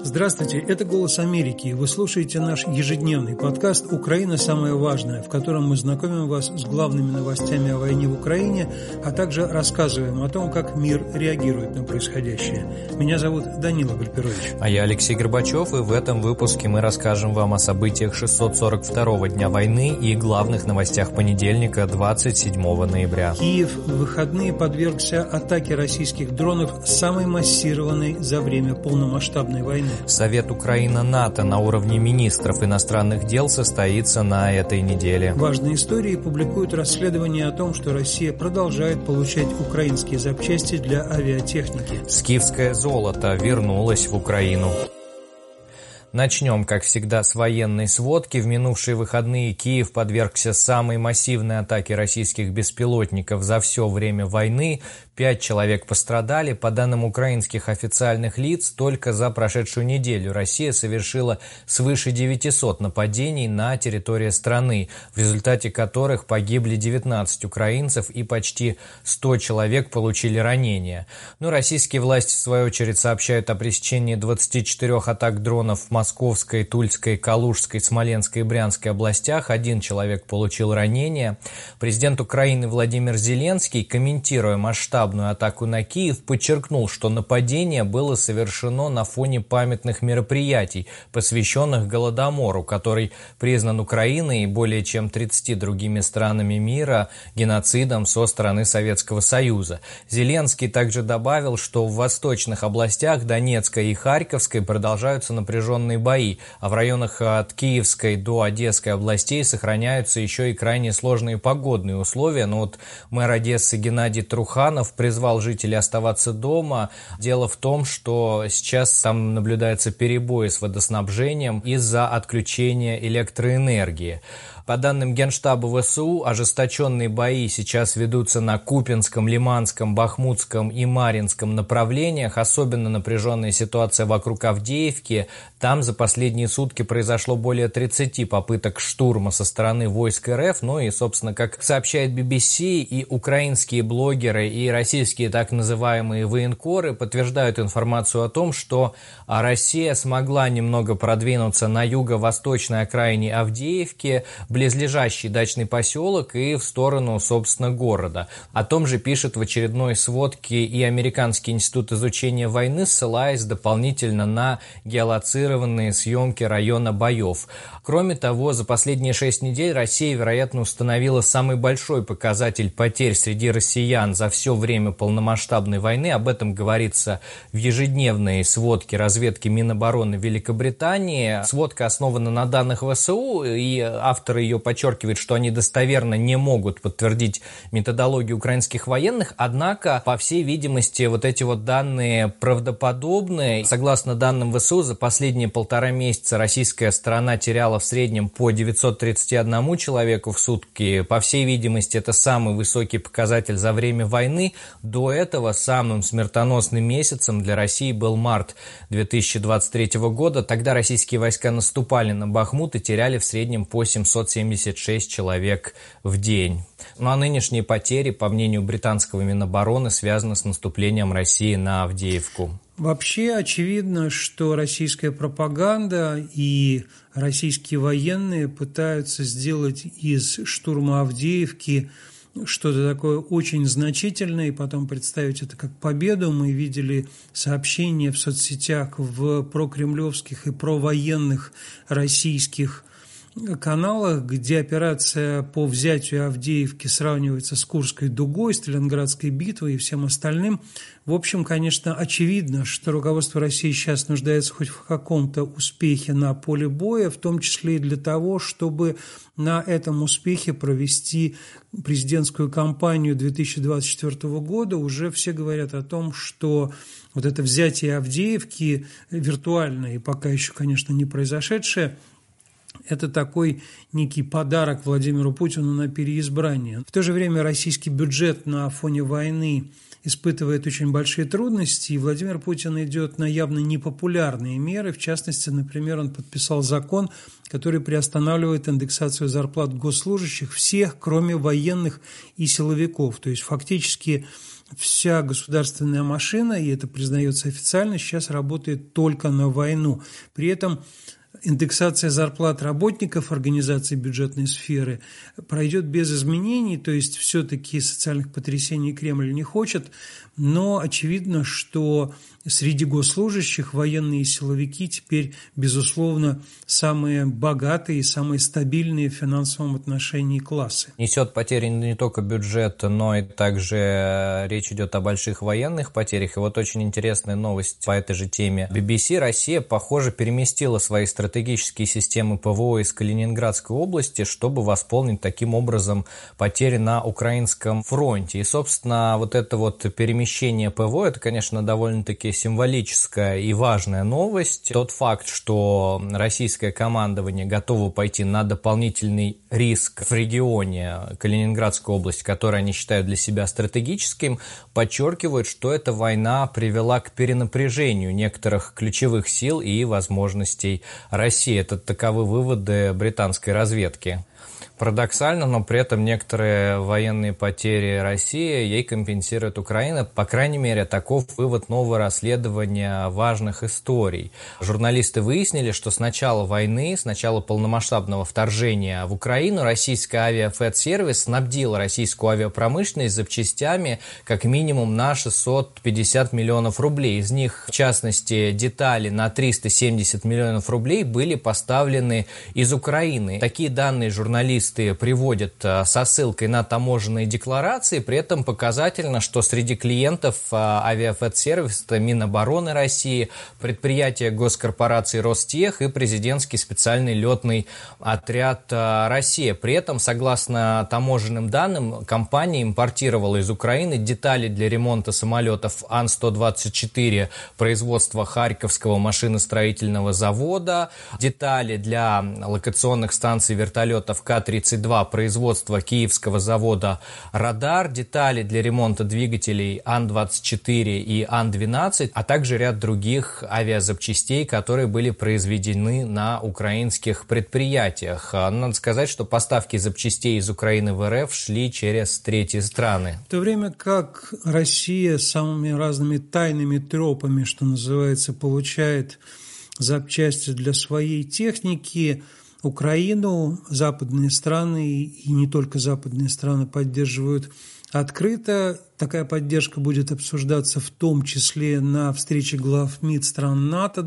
Здравствуйте, это «Голос Америки». Вы слушаете наш ежедневный подкаст «Украина. Самое важное», в котором мы знакомим вас с главными новостями о войне в Украине, а также рассказываем о том, как мир реагирует на происходящее. Меня зовут Данила Гальперович. А я Алексей Горбачев, и в этом выпуске мы расскажем вам о событиях 642-го дня войны и главных новостях понедельника, 27 ноября. Киев в выходные подвергся атаке российских дронов, самой массированной за время полномасштабной войны. Совет Украина-НАТО на уровне министров иностранных дел состоится на этой неделе. Важные истории публикуют расследование о том, что Россия продолжает получать украинские запчасти для авиатехники. Скифское золото вернулось в Украину. Начнем, как всегда, с военной сводки. В минувшие выходные Киев подвергся самой массивной атаке российских беспилотников за все время войны. 5 человек пострадали. По данным украинских официальных лиц, только за прошедшую неделю Россия совершила свыше 900 нападений на территории страны, в результате которых погибли 19 украинцев и почти 100 человек получили ранения. Но российские власти, в свою очередь, сообщают о пресечении 24 атак дронов в Московской, Тульской, Калужской, Смоленской и Брянской областях. 1 человек получил ранения. Президент Украины Владимир Зеленский, комментируя масштабную атаку на Киев, подчеркнул, что нападение было совершено на фоне памятных мероприятий, посвященных Голодомору, который признан Украиной и более чем 30 другими странами мира геноцидом со стороны Советского Союза. Зеленский также добавил, что в восточных областях Донецкой и Харьковской продолжаются напряженные бои, а в районах от Киевской до Одесской областей сохраняются еще и крайне сложные погодные условия. Но вот мэр Одессы Геннадий Труханов призвал жителей оставаться дома. Дело в том, что сейчас там наблюдаются перебои с водоснабжением из-за отключения электроэнергии. По данным Генштаба ВСУ, ожесточенные бои сейчас ведутся на Купянском, Лиманском, Бахмутском и Марьинском направлениях. Особенно напряженная ситуация вокруг Авдеевки. Там за последние сутки произошло более 30 попыток штурма со стороны войск РФ. Ну и, собственно, как сообщает BBC, и украинские блогеры, и российские так называемые военкоры подтверждают информацию о том, что Россия смогла немного продвинуться на юго-восточной окраине Авдеевки, близлежащий дачный поселок и в сторону, собственно, города. О том же пишет в очередной сводке и Американский институт изучения войны, ссылаясь дополнительно на геолоцированные съемки района боев. Кроме того, за последние 6 недель Россия, вероятно, установила самый большой показатель потерь среди россиян за все время полномасштабной войны. Об этом говорится в ежедневной сводке разведки Минобороны Великобритании. Сводка основана на данных ВСУ, и авторы ее подчеркивают, что они достоверно не могут подтвердить методологию украинских военных, однако, по всей видимости, вот эти вот данные правдоподобны. Согласно данным ВСУ, за последние 1,5 месяца российская сторона теряла в среднем по 931 человеку в сутки. По всей видимости, это самый высокий показатель за время войны. До этого самым смертоносным месяцем для России был март 2023 года. Тогда российские войска наступали на Бахмут и теряли в среднем по 776 человек в день. Ну а нынешние потери, по мнению британского Минобороны, связаны с наступлением России на Авдеевку. Вообще очевидно, что российская пропаганда и российские военные пытаются сделать из штурма Авдеевки что-то такое очень значительное и потом представить это как победу. Мы видели сообщения в соцсетях в прокремлевских и провоенных российских каналах, где операция по взятию Авдеевки сравнивается с Курской дугой, Сталинградской битвой и всем остальным. В общем, конечно, очевидно, что руководство России сейчас нуждается хоть в каком-то успехе на поле боя, в том числе и для того, чтобы на этом успехе провести президентскую кампанию 2024 года. Уже все говорят о том, что вот это взятие Авдеевки виртуальное и пока еще, конечно, не произошедшее, это такой некий подарок Владимиру Путину на переизбрание. В то же время российский бюджет на фоне войны испытывает очень большие трудности, и Владимир Путин идет на явно непопулярные меры. В частности, например, он подписал закон, который приостанавливает индексацию зарплат госслужащих всех, кроме военных и силовиков. То есть фактически вся государственная машина, и это признается официально, сейчас работает только на войну. При этом индексация зарплат работников организаций бюджетной сферы пройдет без изменений, то есть все-таки социальных потрясений Кремль не хочет, но очевидно, что среди госслужащих военные и силовики теперь, безусловно, самые богатые и самые стабильные в финансовом отношении классы. Несет потери не только бюджет, но и также речь идет о больших военных потерях. И вот очень интересная новость по этой же теме. BBC Россия, похоже, переместила свои стратегические системы ПВО из Калининградской области, чтобы восполнить таким образом потери на украинском фронте. И, собственно, вот это вот перемещение ПВО, это, конечно, довольно-таки символическая и важная новость. Тот факт, что российское командование готово пойти на дополнительный риск в регионе Калининградской области, который они считают для себя стратегическим, подчеркивает, что эта война привела к перенапряжению некоторых ключевых сил и возможностей России. Это таковы выводы британской разведки. Парадоксально, но при этом некоторые военные потери России ей компенсирует Украина. По крайней мере, таков вывод нового расследования важных историй. Журналисты выяснили, что с начала войны, с начала полномасштабного вторжения в Украину, российская авиафлот-сервис снабдила российскую авиапромышленность запчастями как минимум на 650 миллионов рублей. Из них, в частности, детали на 370 миллионов рублей были поставлены из Украины. Такие данные журналисты приводят со ссылкой на таможенные декларации. При этом показательно, что среди клиентов авиафлот-сервис это Минобороны России, предприятия госкорпорации Ростех и президентский специальный летный отряд «Россия». При этом, согласно таможенным данным, компания импортировала из Украины детали для ремонта самолетов Ан-124 производства Харьковского машиностроительного завода, детали для локационных станций вертолетов К-32 производства киевского завода «Радар», детали для ремонта двигателей Ан-24 и Ан-12, а также ряд других авиазапчастей, которые были произведены на украинских предприятиях. Надо сказать, что поставки запчастей из Украины в РФ шли через третьи страны. В то время как Россия самыми разными тайными тропами, что называется, получает запчасти для своей техники, Украину западные страны и не только западные страны поддерживают открыто. Такая поддержка будет обсуждаться в том числе на встрече глав МИД стран НАТО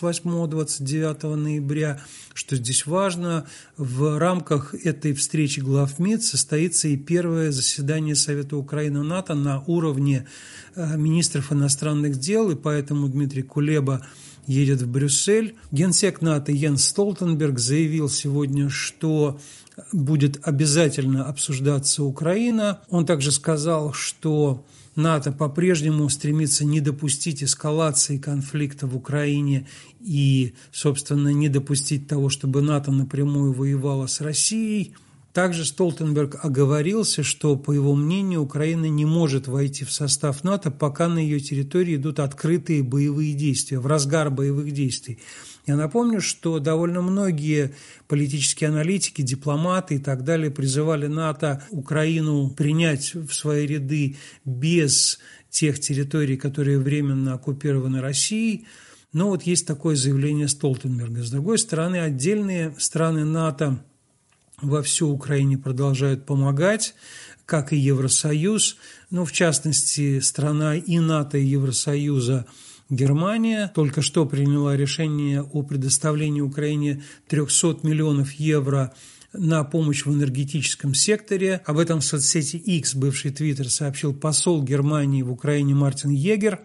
28-29 ноября. Что здесь важно, в рамках этой встречи глав МИД состоится и первое заседание Совета Украины-НАТО на уровне министров иностранных дел, и поэтому Дмитрий Кулеба едет в Брюссель. Генсек НАТО Йенс Столтенберг заявил сегодня, что будет обязательно обсуждаться Украина. Он также сказал, что НАТО по-прежнему стремится не допустить эскалации конфликта в Украине и, собственно, не допустить того, чтобы НАТО напрямую воевало с Россией. Также Столтенберг оговорился, что, по его мнению, Украина не может войти в состав НАТО, пока на ее территории идут открытые боевые действия, в разгар боевых действий. Я напомню, что довольно многие политические аналитики, дипломаты и так далее призывали НАТО Украину принять в свои ряды без тех территорий, которые временно оккупированы Россией. Но вот есть такое заявление Столтенберга. С другой стороны, отдельные страны НАТО во всей Украине продолжают помогать, как и Евросоюз. В частности, страна и НАТО, и Евросоюза Германия только что приняла решение о предоставлении Украине 300 миллионов евро на помощь в энергетическом секторе. Об этом в соцсети X, бывший Твиттер, сообщил посол Германии в Украине Мартин Егер.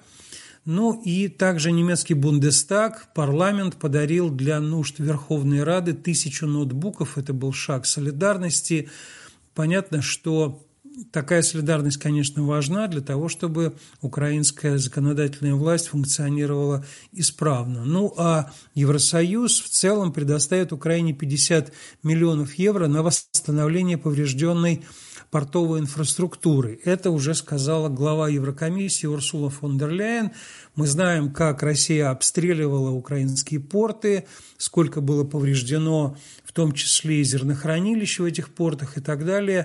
И также немецкий Бундестаг, парламент, подарил для нужд Верховной Рады 1000 ноутбуков. Это был шаг солидарности. Понятно, что такая солидарность, конечно, важна для того, чтобы украинская законодательная власть функционировала исправно. А Евросоюз в целом предоставит Украине 50 миллионов евро на восстановление поврежденной портовой инфраструктуры. Это уже сказала глава Еврокомиссии Урсула фон дер Ляйен. Мы знаем, как Россия обстреливала украинские порты, сколько было повреждено, в том числе и зернохранилищ в этих портах и так далее.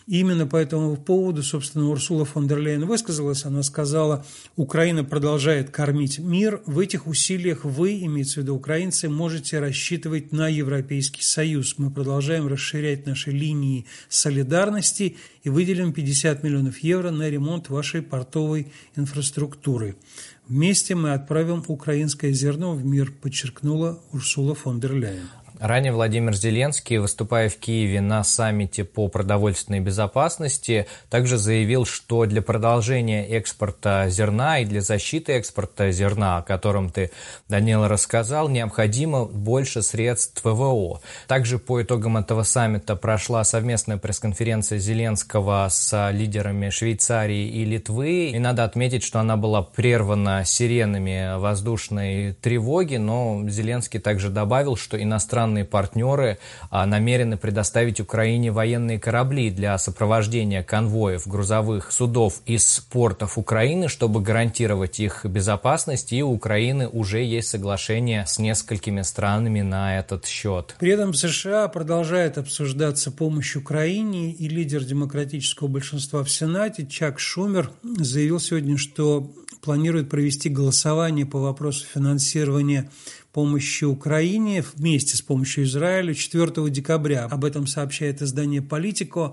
Именно по этому поводу, собственно, Урсула фон дер Лейен высказалась. Она сказала: Украина продолжает кормить мир. В этих усилиях вы, имеется в виду украинцы, можете рассчитывать на Европейский Союз. Мы продолжаем расширять наши линии солидарности и выделим 50 миллионов евро на ремонт вашей портовой инфраструктуры. Вместе мы отправим украинское зерно в мир, подчеркнула Урсула фон дер Лейен. Ранее Владимир Зеленский, выступая в Киеве на саммите по продовольственной безопасности, также заявил, что для продолжения экспорта зерна и для защиты экспорта зерна, о котором ты, Данила, рассказал, необходимо больше средств ВВО. Также по итогам этого саммита прошла совместная пресс-конференция Зеленского с лидерами Швейцарии и Литвы. И надо отметить, что она была прервана сиренами воздушной тревоги, но Зеленский также добавил, что иностранные партнеры намерены предоставить Украине военные корабли для сопровождения конвоев грузовых судов из портов Украины, чтобы гарантировать их безопасность, и у Украины уже есть соглашение с несколькими странами на этот счет. При этом США продолжает обсуждаться помощь Украине, и лидер демократического большинства в Сенате Чак Шумер заявил сегодня, что планирует провести голосование по вопросу финансирования помощи Украине вместе с помощью Израилю 4 декабря. Об этом сообщает издание «Политико».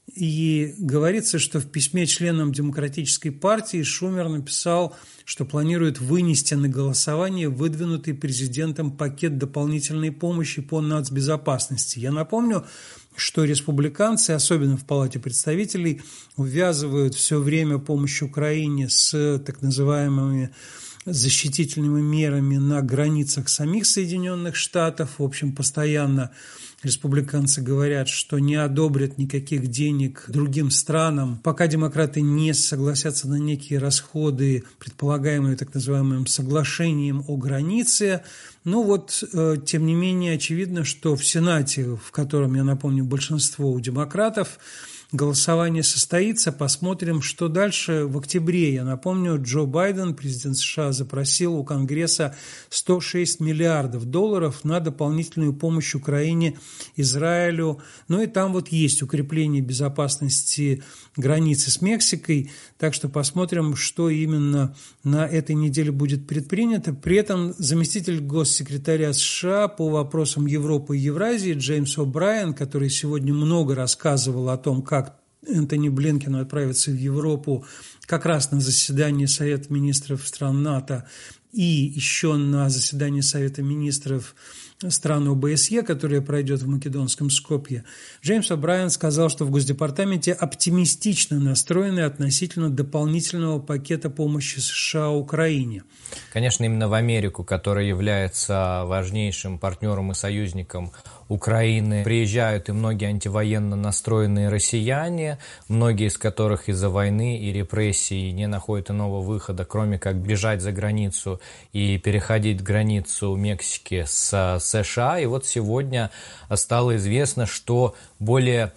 И говорится, что в письме членам Демократической партии Шумер написал, что планирует вынести на голосование выдвинутый президентом пакет дополнительной помощи по нацбезопасности. Я напомню, что республиканцы, особенно в Палате представителей, увязывают все время помощь Украине с так называемыми защитительными мерами на границах самих Соединенных Штатов. В общем, постоянно республиканцы говорят, что не одобрят никаких денег другим странам, пока демократы не согласятся на некие расходы, предполагаемые так называемым соглашением о границе. Ну вот, тем не менее, очевидно, что в Сенате, в котором, я напомню, большинство у демократов, голосование состоится, посмотрим, что дальше. В октябре, я напомню, Джо Байден, президент США, запросил у Конгресса $106 миллиардов на дополнительную помощь Украине, Израилю. Ну и там вот есть укрепление безопасности границы с Мексикой, так что посмотрим, что именно на этой неделе будет предпринято. При этом заместитель госсекретаря США по вопросам Европы и Евразии Джеймс О'Брайен, который сегодня много рассказывал о том, как Энтони Блинкену отправиться в Европу как раз на заседание Совета министров стран НАТО и еще на заседание Совета министров стран ОБСЕ, которое пройдет в македонском Скопье, Джеймс О'Брайен сказал, что в Госдепартаменте оптимистично настроены относительно дополнительного пакета помощи США Украине. Конечно, именно в Америку, которая является важнейшим партнером и союзником Украины, приезжают и многие антивоенно настроенные россияне, многие из которых из-за войны и репрессий не находят иного выхода, кроме как бежать за границу и переходить границу Мексики с США. И вот сегодня стало известно, что более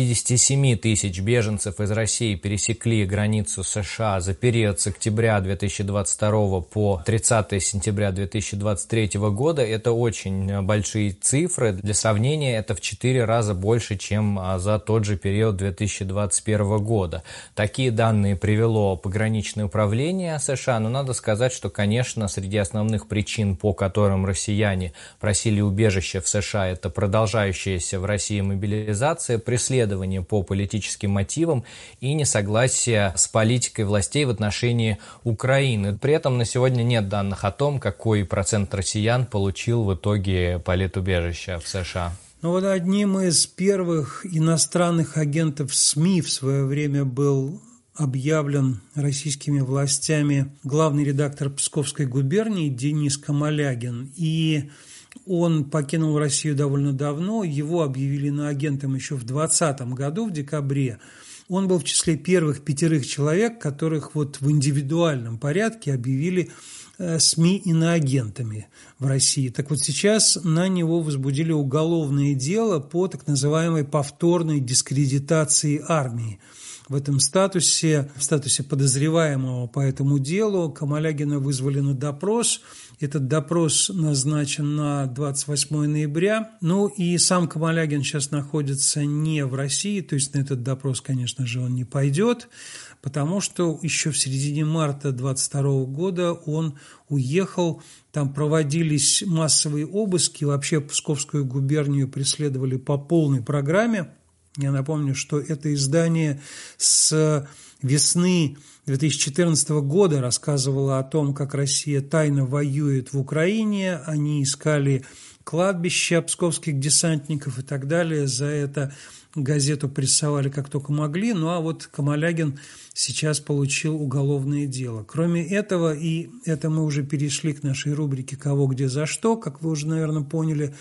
57 тысяч беженцев из России пересекли границу США за период с октября 2022 по 30 сентября 2023 года. Это очень большие цифры. Для сравнения, это в 4 раза больше, чем за тот же период 2021 года. Такие данные привело пограничное управление США, но надо сказать, что, конечно, среди основных причин, по которым россияне просили убежище в США, это продолжающаяся в России мобилизация, преследование по политическим мотивам и несогласие с политикой властей в отношении Украины. При этом на сегодня нет данных о том, какой процент россиян получил в итоге политубежище в США. Ну вот одним из первых иностранных агентов СМИ в свое время был объявлен российскими властями главный редактор Псковской губернии Денис Камалягин. И он покинул Россию довольно давно, его объявили иноагентом еще в 2020 году, в декабре. Он был в числе первых 5 человек, которых вот в индивидуальном порядке объявили СМИ иноагентами в России. Так вот сейчас на него возбудили уголовное дело по так называемой повторной дискредитации армии. в этом статусе, в статусе подозреваемого по этому делу. Камалягина вызвали на допрос. Этот допрос назначен на 28 ноября. Ну и сам Камалягин сейчас находится не в России, то есть на этот допрос, конечно же, он не пойдет, потому что еще в середине марта 2022 года он уехал. Там проводились массовые обыски, вообще Псковскую губернию преследовали по полной программе. Я напомню, что это издание с весны 2014 года рассказывало о том, как Россия тайно воюет в Украине. Они искали кладбища псковских десантников и так далее. За это газету прессовали как только могли. Ну а вот Камалягин сейчас получил уголовное дело. Кроме этого, и это мы уже перешли к нашей рубрике «Кого, где, за что», как вы уже, наверное, поняли,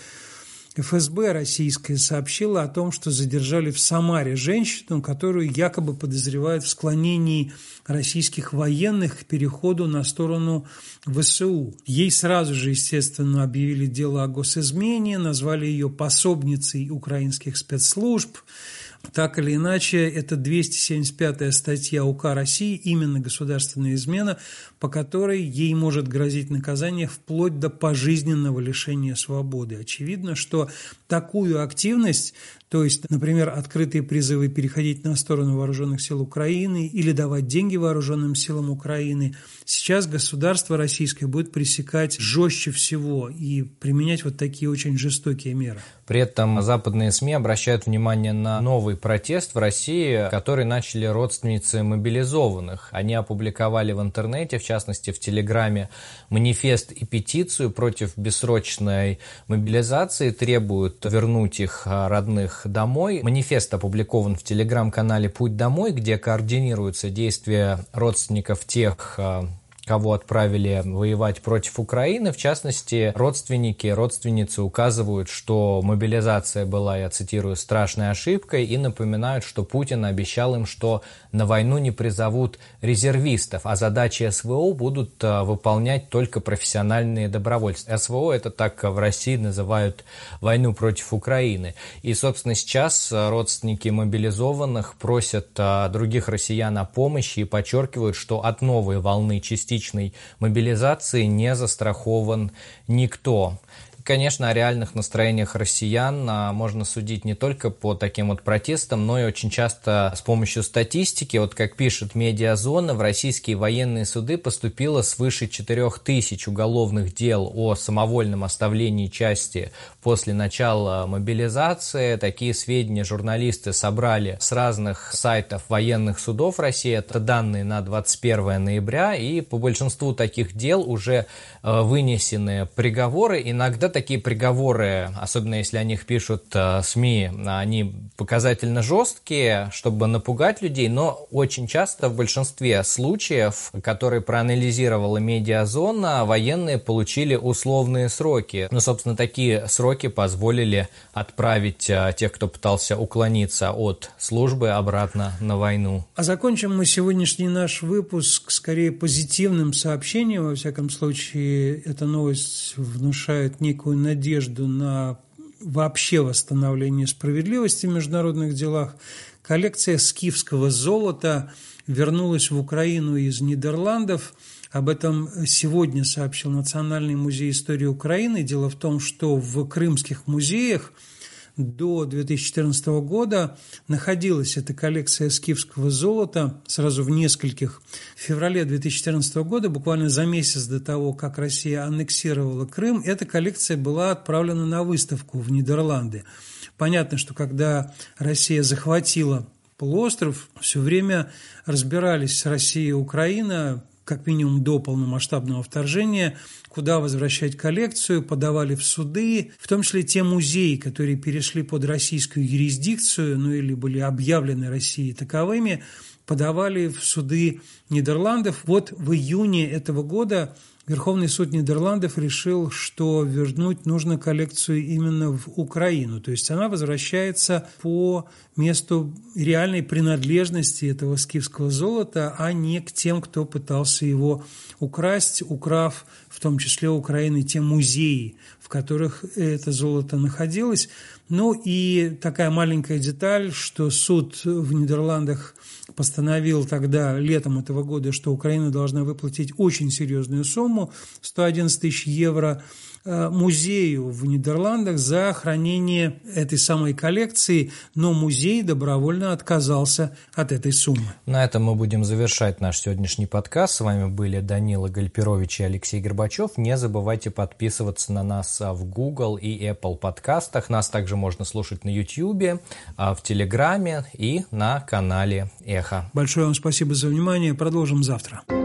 ФСБ российское сообщило о том, что задержали в Самаре женщину, которую якобы подозревают в склонении российских военных к переходу на сторону ВСУ. Ей сразу же, естественно, объявили дело о госизмене, назвали ее пособницей украинских спецслужб. Так или иначе, это 275-я статья УК России, именно государственная измена, по которой ей может грозить наказание вплоть до пожизненного лишения свободы. Очевидно, что такую активность, то есть, например, открытые призывы переходить на сторону вооруженных сил Украины или давать деньги вооруженным силам Украины, сейчас государство российское будет пресекать жестче всего и применять вот такие очень жестокие меры. При этом западные СМИ обращают внимание на новый протест в России, который начали родственницы мобилизованных. Они опубликовали в интернете, в частности в Телеграме, манифест и петицию против бессрочной мобилизации, требуют вернуть их родных домой. Манифест опубликован в Телеграм-канале «Путь домой», где координируются действия родственников тех, кого отправили воевать против Украины. В частности, родственницы указывают, что мобилизация была, я цитирую, страшной ошибкой, и напоминают, что Путин обещал им, что на войну не призовут резервистов, а задачи СВО будут выполнять только профессиональные добровольцы. СВО — это так в России называют войну против Украины. И, собственно, сейчас родственники мобилизованных просят других россиян о помощи и подчеркивают, что от новой волны частичной мобилизации не застрахован никто. Конечно, о реальных настроениях россиян можно судить не только по таким вот протестам, но и очень часто с помощью статистики. Вот как пишет «Медиазона», в российские военные суды поступило свыше 4000 уголовных дел о самовольном оставлении части после начала мобилизации. Такие сведения журналисты собрали с разных сайтов военных судов России. Это данные на 21 ноября, и по большинству таких дел уже вынесены приговоры. Иногда такие приговоры, особенно если о них пишут СМИ, они показательно жесткие, чтобы напугать людей, но очень часто в большинстве случаев, которые проанализировала «Медиазона», военные получили условные сроки. Ну, собственно, такие сроки позволили отправить тех, кто пытался уклониться от службы, обратно на войну. А закончим мы сегодняшний наш выпуск скорее позитивным сообщением. Во всяком случае, эта новость внушает некую надежду на вообще восстановление справедливости в международных делах. Коллекция скифского золота вернулась в Украину из Нидерландов. Об этом сегодня сообщил Национальный музей истории Украины. Дело в том, что в крымских музеях до 2014 года находилась эта коллекция скифского золота сразу в нескольких. В феврале 2014 года, буквально за месяц до того, как Россия аннексировала Крым, эта коллекция была отправлена на выставку в Нидерланды. Понятно, что когда Россия захватила полуостров, все время разбирались Россия и Украина, как минимум до полномасштабного вторжения, куда возвращать коллекцию, подавали в суды, в том числе те музеи, которые перешли под российскую юрисдикцию, ну или были объявлены Россией таковыми, подавали в суды Нидерландов. Вот в июне этого года Верховный суд Нидерландов решил, что вернуть нужно коллекцию именно в Украину. То есть она возвращается по месту реальной принадлежности этого скифского золота, а не к тем, кто пытался его украсть, украв в том числе Украины, те музеи, в которых это золото находилось. Ну и такая маленькая деталь, что суд в Нидерландах постановил тогда, летом этого года, что Украина должна выплатить очень серьезную сумму, 111 тысяч евро, музею в Нидерландах за хранение этой самой коллекции, но музей добровольно отказался от этой суммы. На этом мы будем завершать наш сегодняшний подкаст. С вами были Данила Гальперович и Алексей Горбачев. Не забывайте подписываться на нас в Google и Apple подкастах. Нас также можно слушать на YouTube, в Телеграме и на канале Эхо. Большое вам спасибо за внимание. Продолжим завтра.